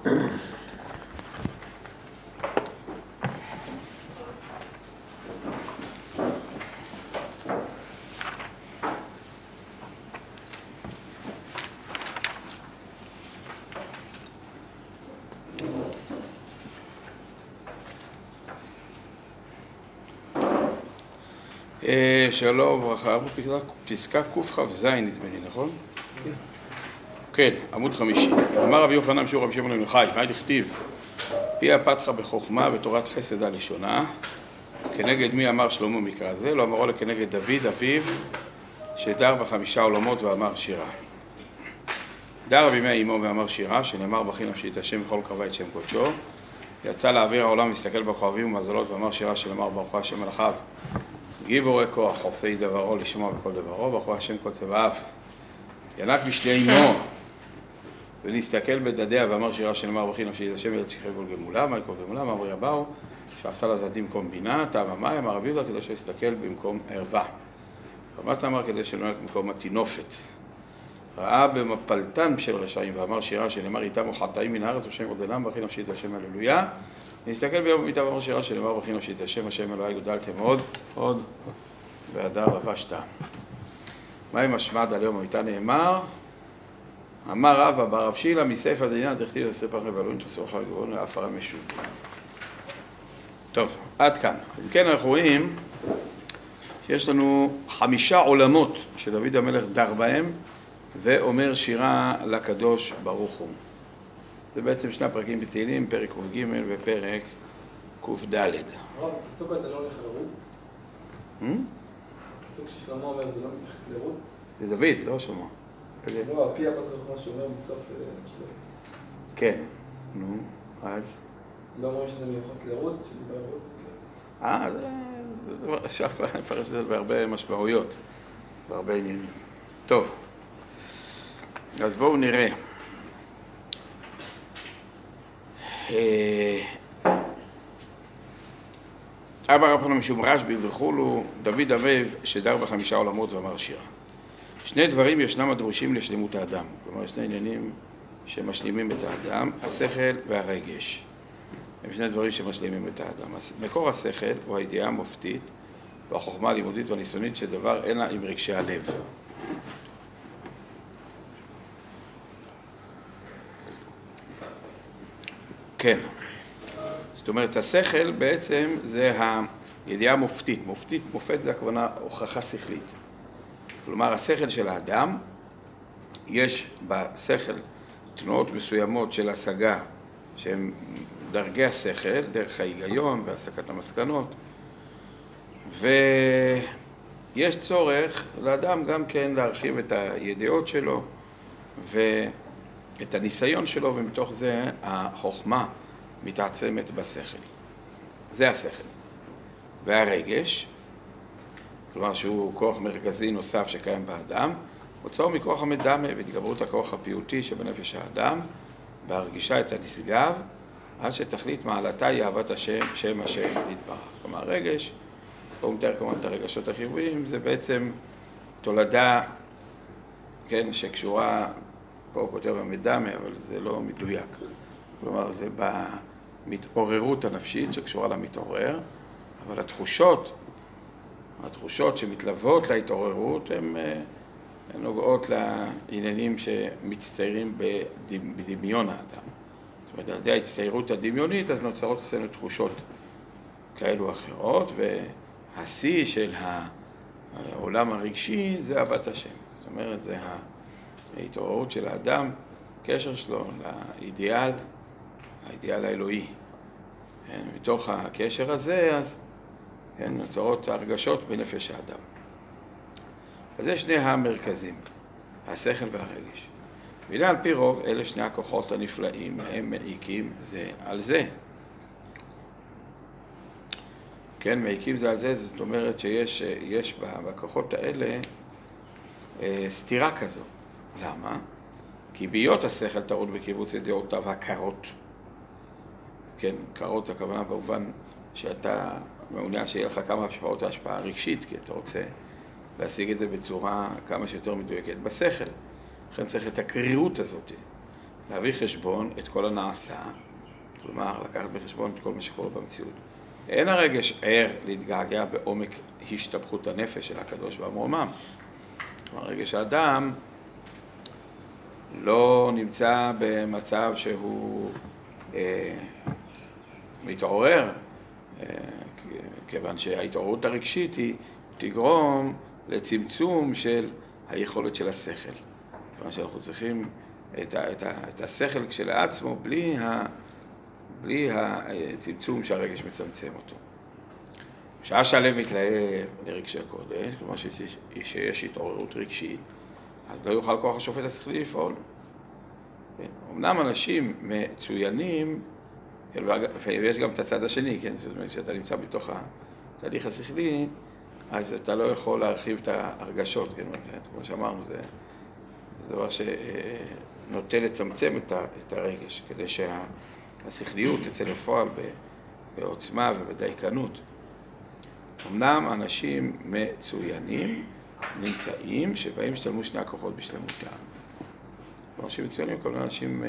שלום וברכה, פסקה קכ"ז נדמה לי, נכון? כן, עמוד 50. אמר רבי יוחנן משום רבי שמעון בן יוחאי, מה לכתיב? פיה פתחה בחוכמה ותורת חסד הלשונה, כנגד מי אמר שלמה מקרא זה? לא אמרו לה כנגד דוד אביו, שדר ב5 עולמות ואמר שירה. דר בימי אמו ואמר שירה, שנאמר בכי נפשי את השם בכל קרבה את שם קודשו, יצא לאוויר העולם והסתכל בכוכבים ומזלות ואמר שירה, שנאמר ברוך הוא השם מלאכיו, גיבורי כוח, עושי דברו, לשמוע בכל דברו, ברוך הוא השם כל צבאיו. ינק בשתי אמו ונסתכל בדדיה ואמר שירה, שנאמר בכי נפשי את השם וארץ שכחי כל גמולה, מה כל גמולה, מה אמרי אבאו, שעשה לדעתי במקום בינה, טעם המים, אמר רבי יהודה כדי שיסתכל במקום ערווה. רמת אמר כדי שנולד במקום התינופת. ראה במפלתן של רשעים ואמר שירה, שנאמר איתם וחטאים מן הארץ ושם עודנם, בכי נפשי את השם הללויה. נסתכל ביום במיטה ואמר שירה, שנאמר בכי נפשי את השם, השם אלוהי גדלתם עוד והדר לבשת. מה עם השמד על יום המיטה נאמר? אמר רבא בר רב שילה מספר דינן דכתיב לספר ואלוהים תעשו אחר גאון לאף הרע משוב. טוב, עד כאן. אם כן אנחנו רואים שיש לנו 5 עולמות שדוד המלך דר בהם ואומר שירה לקדוש ברוך הוא. זה בעצם 2 פרקים בתהילים, פרק ק"ג ופרק ק"ד. רב, הפסוק הזה לא הולך לרות? הפסוק ששלמה אומר זה לא מתייחס לרות? זה דוד, לא שלמה. לא, הפי הבת רחמה שאומר מסוף שלמה. כן, נו, אז? לא אומרים שזה מיוחס לרות, שדיבר רות? אפשר לפרש את זה בהרבה משמעויות, בהרבה עניינים. טוב, אז בואו נראה. אבא רב חנן משום רשב"י וכולו, דוד אביו שדר ב5 עולמות ואמר שירה. 2 דברים ישנם הדרושים לשלמות האדם, כלומר 2 עניינים שמשלימים את האדם, השכל והרגש. הם 2 דברים שמשלימים את האדם. מקור השכל הוא הידיעה המופתית והחוכמה הלימודית והניסיונית שדבר אין לה עם רגשי הלב. כן. זאת אומרת, השכל בעצם זה הידיעה המופתית. מופת זה הכוונה הוכחה שכלית. כלומר, השכל של האדם, יש בשכל תנועות מסוימות של השגה, שהן דרגי השכל, דרך ההיגיון והסקת המסקנות, ויש צורך לאדם גם כן להרחיב את הידיעות שלו ואת הניסיון שלו, ומתוך זה החוכמה מתעצמת בשכל. זה השכל. והרגש, כלומר שהוא כוח מרכזי נוסף שקיים באדם, מוצאו מכוח המדמה והתגברות הכוח הפיוטי שבנפש האדם, בהרגישה את הנשגב, עד שתכלית מעלתה היא אהבת השם, שם השם יתברך. כלומר, רגש, פה הוא מתאר כמובן את הרגשות החיוביים, זה בעצם תולדה, כן, שקשורה, פה הוא כותב המדמה, אבל זה לא מדויק. כלומר, זה במתעוררות הנפשית שקשורה למתעורר, אבל התחושות שמתלוות להתעוררות הן נוגעות לעניינים שמצטיירים בדמיון האדם. זאת אומרת, על ידי ההצטיירות הדמיונית, אז נוצרות אצלנו תחושות כאלו או אחרות, והשיא של העולם הרגשי זה אהבת השם. זאת אומרת, זה ההתעוררות של האדם, קשר שלו לאידיאל, האידיאל האלוהי. מתוך הקשר הזה, אז נוצרות הרגשות בנפש האדם. אז זה 2 המרכזים, השכל והרגש. והנה על פי רוב, אלה 2 הכוחות הנפלאים, הם מעיקים זה על זה. כן, מעיקים זה על זה, זאת אומרת שיש בכוחות האלה סתירה כזו. למה? כי בהיות השכל טרוד בקיבוץ ידיעותיו הקרות. כן, קרות הכוונה במובן שאתה מעוניין שיהיה לך כמה השפעות ההשפעה הרגשית, כי אתה רוצה להשיג את זה בצורה כמה שיותר מדויקת בשכל. לכן צריך את הקרירות הזאת. להביא חשבון את כל הנעשה, כלומר, לקחת בחשבון את כל מה שקורה במציאות. אין הרגש ער להתגעגע בעומק השתבחות הנפש של הקדוש והמרומם. כלומר, רגש האדם לא נמצא במצב שהוא מתעורר, כיוון שההתעוררות הרגשית היא תגרום לצמצום של היכולת של השכל. כלומר שאנחנו צריכים את השכל כשלעצמו בלי הצמצום שהרגש מצמצם אותו. שעה שהלב מתלהב לרגשי קודש, כלומר שיש התעוררות רגשית, אז לא יוכל כוח השופט השכלי לפעול. אמנם אנשים מצוינים, ויש גם את הצד השני, כן? זאת אומרת, כשאתה נמצא בתוך התהליך השכלי, אז אתה לא יכול להרחיב את ההרגשות, כן? כמו שאמרנו, זה דבר שנוטה לצמצם את הרגש, כדי שהשכליות תצא לפועל בעוצמה ובדייקנות. אמנם אנשים מצוינים נמצאים שבהם השתלמו שני הכוחות בשלמותם. אנשים מצוינים, כל אנשים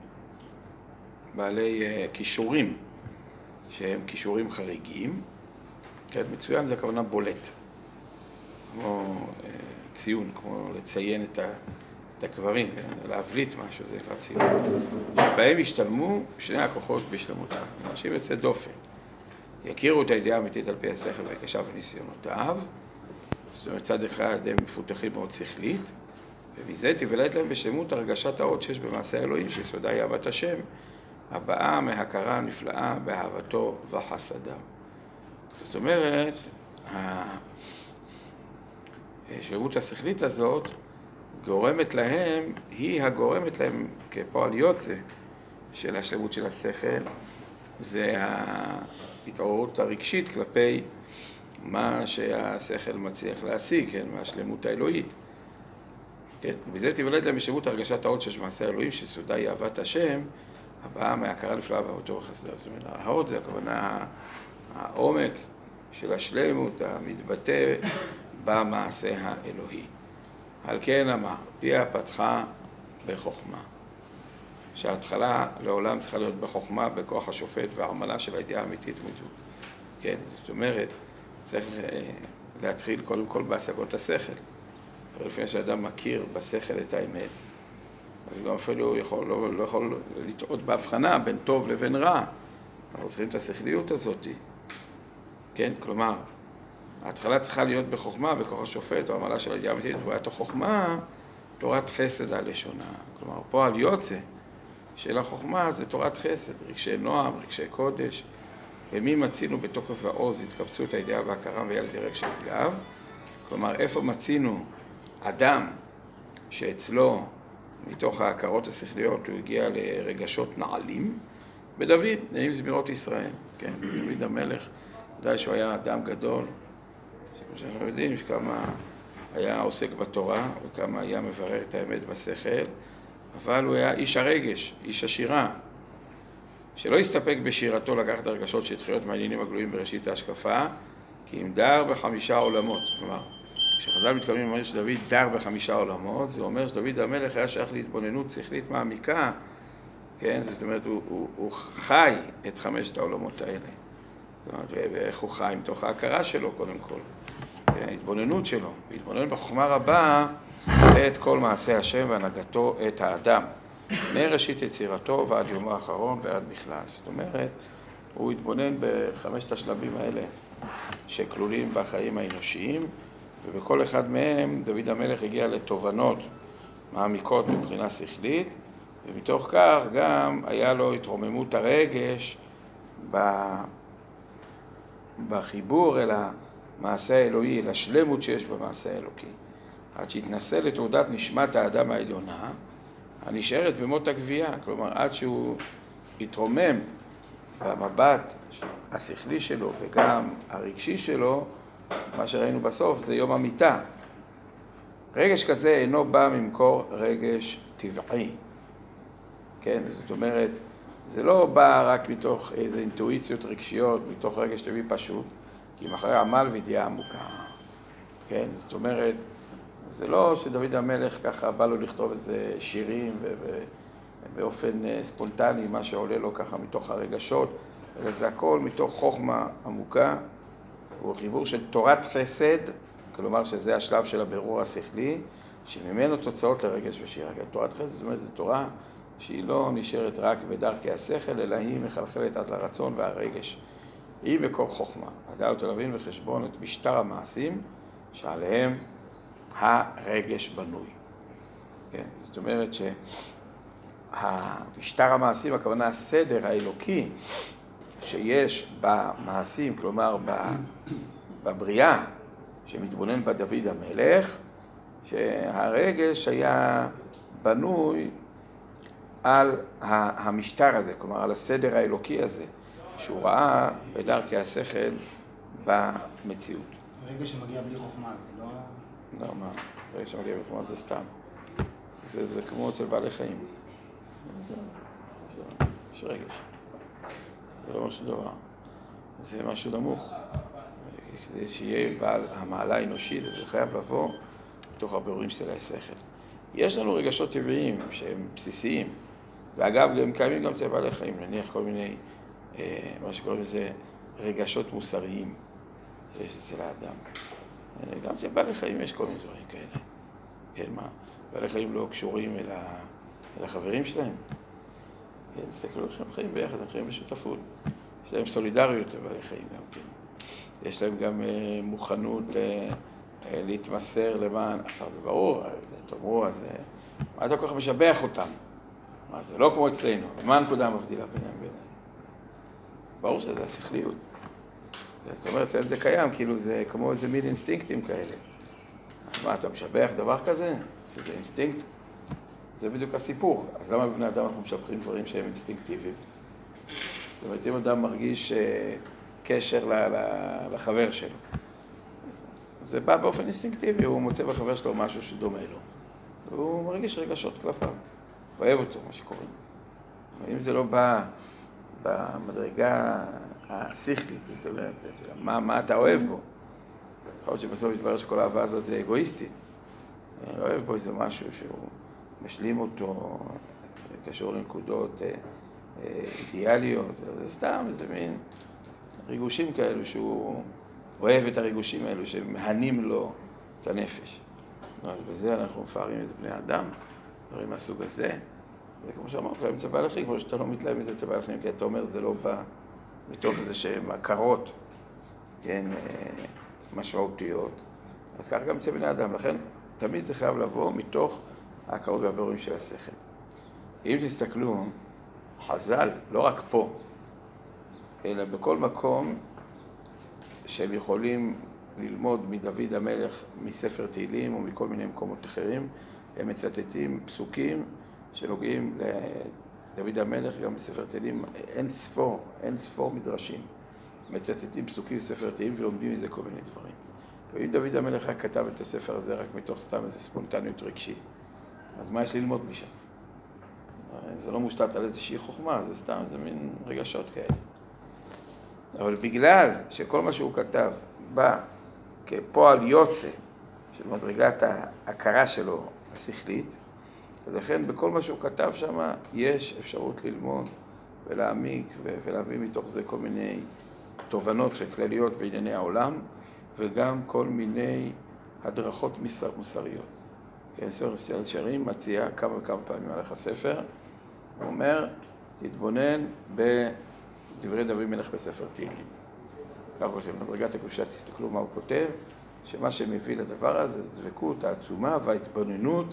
בעלי כישורים, שהם כישורים חריגים. כן, מצוין זה הכוונה בולט, כמו ציון, כמו לציין את הקברים, להבליט משהו, זה כבר ציון. שבהם השתלמו שני הכוחות בשלמותם. אנשים יוצא דופן. יכירו את הידיעה האמיתית על פי השכל והקשה וניסיונותיו. זאת אומרת, צד אחד הם מפותחים מאוד שכלית, ומזה תיוולד להם בשלמות הרגשת האות שיש במעשה האלוהים, שיסודה היא אהבת השם, הבאה מהכרה הנפלאה באהבתו וחסדיו. זאת אומרת, השלמות השכלית הזאת גורמת להם, היא הגורמת להם כפועל יוצא של השלמות של השכל, זה ההתעוררות הרגשית כלפי מה שהשכל מצליח להשיג, כן, מהשלמות האלוהית. כן, וזה תיוולד להם בשלמות הרגשת האות שיש במעשה האלוהים, שיסודה היא אהבת השם, הבאה מהכרה נפלאה באהבתו וחסדיו. זאת אומרת, האות זה הכוונה, העומק של השלמות המתבטא במעשה האלוהי. על כן אמר, פיה פתחה בחוכמה. שההתחלה לעולם צריכה להיות בחוכמה, בכוח השופט והעמלה של הידיעה האמיתית מוזו. כן, זאת אומרת, צריך להתחיל קודם כל בהשגות השכל. לפני שאדם מכיר בשכל את האמת, אז הוא גם אפילו לא יכול לטעות בהבחנה בין טוב לבין רע. אנחנו צריכים את השכליות הזאת. כן, כלומר, ההתחלה צריכה להיות בחוכמה, בכוח השופט, העמלה של הידיעה האמיתית, ובעת החוכמה, תורת חסד הלשונה. כלומר, פועל יוצא של החוכמה זה תורת חסד, רגשי נועם, רגשי קודש, ומי מצינו בתוקף העוז, התקבצו את הידיעה והכרם וילד רגשי שגב. כלומר, איפה מצינו אדם שאצלו, מתוך ההכרות השכליות, הוא הגיע לרגשות נעלים? בדוד, נעים זמירות ישראל, כן, דוד המלך, ודאי שהוא היה אדם גדול, כמו שאנחנו יודעים, שכמה היה עוסק בתורה, וכמה היה מברר את האמת בשכל, אבל הוא היה איש הרגש, איש השירה, שלא הסתפק בשירתו לקחת הרגשות שהתחיות מהעניינים הגלויים בראשית ההשקפה, כי אם דר ב5 עולמות. כלומר, כשחז"ל מתכוונים לומר שדוד דר ב5 עולמות, זה אומר שדוד המלך היה שייך להתבוננות שכלית מעמיקה, כן? זאת אומרת, הוא חי את 5 העולמות האלה. זאת אומרת, ואיך הוא חי? מתוך ההכרה שלו קודם כל. ההתבוננות שלו, והתבוננות בחוכמה רבה את כל מעשה השם והנהגתו את האדם. מראשית יצירתו ועד יומו האחרון ועד בכלל. זאת אומרת, הוא התבונן ב5 השלבים האלה שכלולים בחיים האנושיים, ובכל אחד מהם דוד המלך הגיע לתובנות מעמיקות מבחינה שכלית, ומתוך כך גם היה לו התרוממות הרגש בחיבור אל המעשה האלוהי, אל השלמות שיש במעשה האלוקי. עד שהתנסה לתעודת נשמת האדם העליונה, הנשארת במות הגבייה, כלומר עד שהוא התרומם במבט השכלי שלו וגם הרגשי שלו, מה שראינו בסוף זה יום המיטה. רגש כזה אינו בא ממקור רגש טבעי. כן, זאת אומרת, זה לא בא רק מתוך איזה אינטואיציות רגשיות, מתוך רגש טבעי פשוט, כי אם אחרי עמל וידיעה עמוקה. כן, זאת אומרת, זה לא שדוד המלך ככה בא לו לכתוב איזה שירים באופן ספונטני, מה שעולה לו ככה מתוך הרגשות, אלא זה הכל מתוך חוכמה עמוקה, הוא חיבור של תורת חסד, כלומר שזה השלב של הבירור השכלי, שממנו תוצאות לרגש ושירה. תורת חסד זאת אומרת, זו תורה שהיא לא נשארת רק בדרכי השכל, אלא היא מחלחלת עד לרצון והרגש. היא מקור חוכמה, הדעת להבין וחשבון את משטר המעשים שעליהם הרגש בנוי. כן, זאת אומרת שהמשטר המעשים, הכוונה הסדר האלוקי שיש במעשים, כלומר בבריאה שמתבונן בה דוד המלך, שהרגש היה בנוי על המשטר הזה, כלומר על הסדר האלוקי הזה, שהוא ראה בדרכי השכל במציאות. הרגש שמגיע בלי חוכמה, זה לא... לא, מה? הרגש שמגיע בלי חוכמה זה סתם. זה כמו אצל בעלי חיים. יש רגש. זה לא משהו דבר. זה משהו נמוך. כדי שיהיה בעל המעלה האנושית, זה חייב לבוא בתוך הבירורים של השכל. יש לנו רגשות טבעיים שהם בסיסיים, ואגב, הם קיימים גם אצל בעלי חיים, נניח כל מיני, מה שקוראים לזה, רגשות מוסריים שיש אצל האדם. גם אצל בעלי חיים יש כל מיני דברים כאלה. כן, מה? בעלי חיים לא קשורים אל החברים שלהם. כן, תסתכלו, הם חיים ביחד, הם חיים בשותפות. יש להם סולידריות לבעלי חיים גם כן. יש להם גם מוכנות להתמסר למען, עכשיו זה ברור, תאמרו, אז מה אתה כל כך משבח אותם? מה, זה לא כמו אצלנו, מה הנקודה המבדילה ביניהם? ברור שזה השכליות. זאת אומרת, זה קיים, כאילו זה כמו איזה מין אינסטינקטים כאלה. מה, אתה משבח דבר כזה? שזה אינסטינקט? זה בדיוק הסיפור. אז למה בבני אדם אנחנו משבחים דברים שהם אינסטינקטיביים? זאת אומרת, אם אדם מרגיש קשר לחבר שלו, זה בא באופן אינסטינקטיבי, הוא מוצא בחבר שלו משהו שדומה לו. והוא מרגיש רגשות כלפיו, אוהב אותו, מה שקוראים. אם זה לא בא במדרגה השכלית, זאת אומרת, מה אתה אוהב בו? יכול להיות שבסוף יתברר שכל האהבה הזאת זה אגואיסטית. אני אוהב בו איזה משהו שהוא משלים אותו, קשור לנקודות אידיאליות, זה סתם איזה מין ריגושים כאלו שהוא אוהב את הריגושים האלו שמהנים לו את הנפש. אז בזה אנחנו מפארים את בני אדם, דברים מהסוג הזה. וכמו שאמרנו, הם צבא לחיים, כמו שאתה לא מתלהב מזה צבא לחיים, כי אתה אומר, זה לא בא מתוך איזה שהן הכרות, כן, משמעותיות. אז ככה גם אצל בני אדם, לכן תמיד זה חייב לבוא מתוך ההכרות והבירורים של השכל. אם תסתכלו, חז"ל, לא רק פה, אלא בכל מקום שהם יכולים ללמוד מדוד המלך, מספר תהילים או מכל מיני מקומות אחרים, הם מצטטים פסוקים שנוגעים לדוד המלך, גם בספר תהילים, אין ספור מדרשים. מצטטים פסוקים בספר תהילים ולומדים מזה כל מיני דברים. ואם דוד המלך רק כתב את הספר הזה רק מתוך סתם איזו ספונטניות רגשית, אז מה יש ללמוד משם? זה לא מושתת על איזושהי חוכמה, זה סתם איזה מין רגשות כאלה. אבל בגלל שכל מה שהוא כתב בא כפועל יוצא של מדרגת ההכרה שלו השכלית, אז לכן בכל מה שהוא כתב שם יש אפשרות ללמוד ולהעמיק ולהביא מתוך זה כל מיני תובנות כלליות בענייני העולם, וגם כל מיני הדרכות מוסריות. כן, ספר שערים מציע כמה וכמה פעמים עליך ספר, הוא אומר, תתבונן בדברי דוד מלך בספר תהילים. ככה שבמדרגת הקדושה תסתכלו מה הוא כותב, שמה שמביא לדבר הזה זה דבקות העצומה וההתבוננות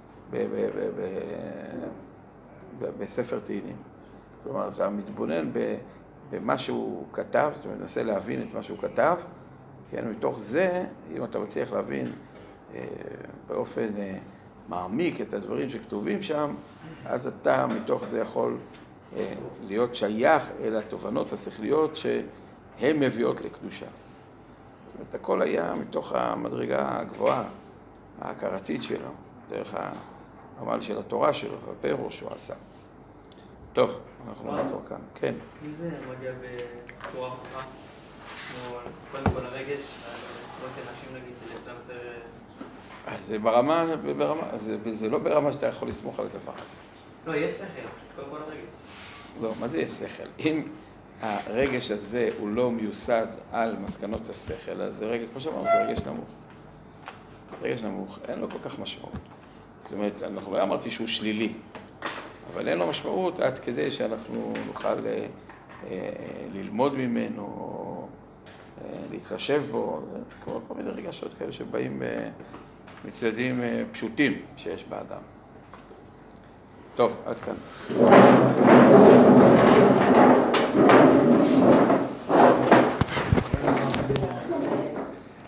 בספר תהילים. כלומר, זה מתבונן במה שהוא כתב, זאת אומרת, מנסה להבין את מה שהוא כתב, כן, מתוך זה, אם אתה מצליח להבין באופן מעמיק את הדברים שכתובים שם, אז אתה מתוך זה יכול להיות שייך אל התובנות השכליות שהן מביאות לקדושה. זאת אומרת, הכל היה מתוך המדרגה הגבוהה, ההכרתית שלו, דרך העמל של התורה שלו, והפירוש שהוא עשה. טוב, אנחנו נעצור כאן. כן. אם זה מגיע בצורה חוכה, כמו קודם כל הרגש, כמו שאנשים נגיד שזה יותר... אז זה לא ברמה שאתה יכול לסמוך על הדבר הזה. לא, יש שכל, קודם כל הרגש. לא, מה זה יש שכל? אם הרגש הזה הוא לא מיוסד על מסקנות השכל, אז זה רגש, כמו שאמרנו, זה רגש נמוך. רגש נמוך, אין לו כל כך משמעות. זאת אומרת, אנחנו לא אמרתי שהוא שלילי, אבל אין לו משמעות עד כדי שאנחנו נוכל ללמוד ממנו, או להתחשב בו, כמו כל מיני רגשות כאלה שבאים מצדדים פשוטים שיש באדם. טוב, עד כאן.